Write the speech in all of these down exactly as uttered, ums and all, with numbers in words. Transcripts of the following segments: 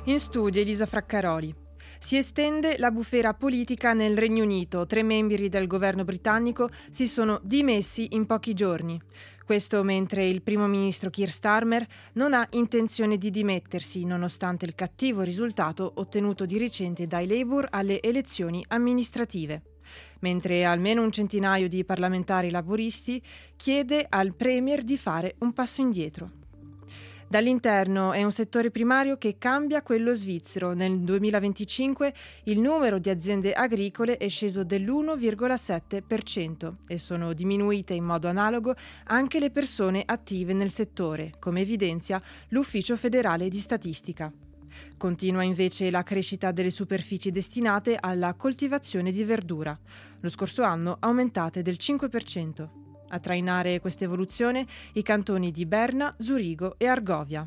In studio Elisa Fraccaroli. Si estende la bufera politica nel Regno Unito. Tre membri del governo britannico si sono dimessi in pochi giorni. Questo mentre il primo ministro Keir Starmer non ha intenzione di dimettersi, nonostante il cattivo risultato ottenuto di recente dai Labour alle elezioni amministrative. Mentre almeno un centinaio di parlamentari laburisti chiede al Premier di fare un passo indietro. Dall'interno è un settore primario che cambia quello svizzero. Nel duemilaventicinque il numero di aziende agricole è sceso dell'uno virgola sette per cento e sono diminuite in modo analogo anche le persone attive nel settore, come evidenzia l'Ufficio federale di statistica. Continua invece la crescita delle superfici destinate alla coltivazione di verdura, lo scorso anno aumentate del cinque per cento. A trainare questa evoluzione i cantoni di Berna, Zurigo e Argovia.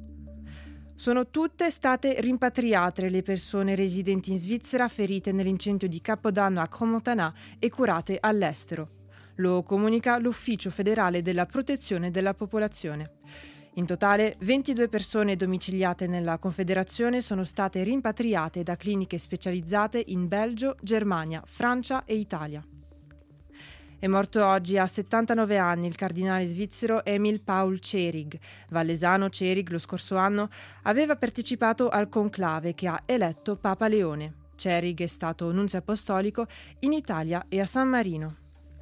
Sono tutte state rimpatriate le persone residenti in Svizzera ferite nell'incendio di Capodanno a Crans-Montana e curate all'estero. Lo comunica l'Ufficio federale della protezione della popolazione. In totale, ventidue persone domiciliate nella Confederazione sono state rimpatriate da cliniche specializzate in Belgio, Germania, Francia e Italia. È morto oggi a settantanove anni il cardinale svizzero Emil Paul Cerig. Vallesano Cerig lo scorso anno aveva partecipato al conclave che ha eletto Papa Leone. Cerig è stato nunzio apostolico in Italia e a San Marino.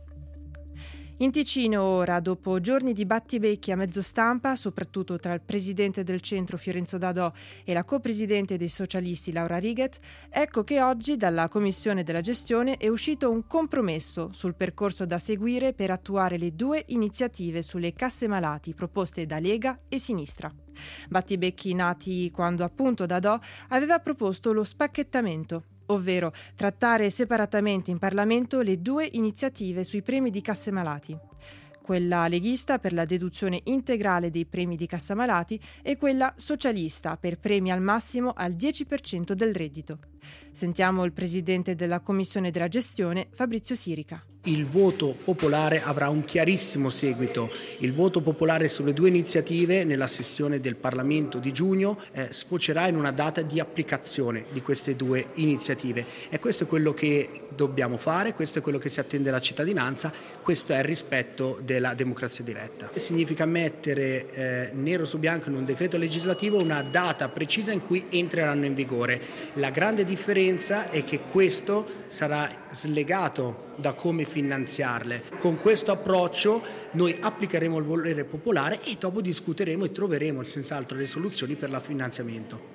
In Ticino ora, dopo giorni di battibecchi a mezzo stampa, soprattutto tra il presidente del centro Fiorenzo Dadò e la copresidente dei socialisti Laura Righet, ecco che oggi dalla Commissione della Gestione è uscito un compromesso sul percorso da seguire per attuare le due iniziative sulle casse malati proposte da Lega e Sinistra. Battibecchi nati quando appunto Dadò aveva proposto lo spacchettamento, ovvero trattare separatamente in Parlamento le due iniziative sui premi di casse malati. Quella leghista per la deduzione integrale dei premi di cassa malati e quella socialista per premi al massimo al dieci per cento del reddito. Sentiamo il presidente della Commissione della Gestione, Fabrizio Sirica. Il voto popolare avrà un chiarissimo seguito. Il voto popolare sulle due iniziative nella sessione del Parlamento di giugno eh, sfocerà in una data di applicazione di queste due iniziative. E questo è quello che dobbiamo fare, questo è quello che si attende dalla cittadinanza, questo è il rispetto della democrazia diretta. Significa mettere eh, nero su bianco in un decreto legislativo una data precisa in cui entreranno in vigore. La grande differenza è che questo sarà slegato da come finanziarle. Con questo approccio noi applicheremo il volere popolare e dopo discuteremo e troveremo senz'altro le soluzioni per il finanziamento.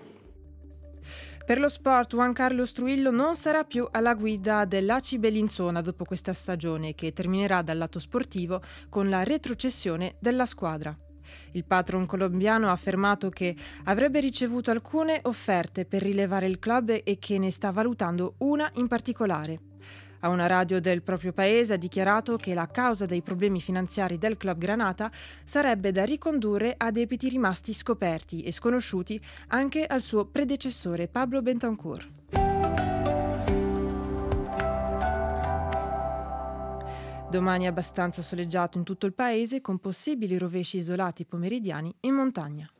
Per lo sport, Juan Carlos Trujillo non sarà più alla guida dell'A C I Bellinzona dopo questa stagione, che terminerà dal lato sportivo con la retrocessione della squadra. Il patron colombiano ha affermato che avrebbe ricevuto alcune offerte per rilevare il club e che ne sta valutando una in particolare. A una radio del proprio paese ha dichiarato che la causa dei problemi finanziari del club Granata sarebbe da ricondurre a debiti rimasti scoperti e sconosciuti anche al suo predecessore Pablo Bentancur. Domani è abbastanza soleggiato in tutto il paese con possibili rovesci isolati pomeridiani in montagna.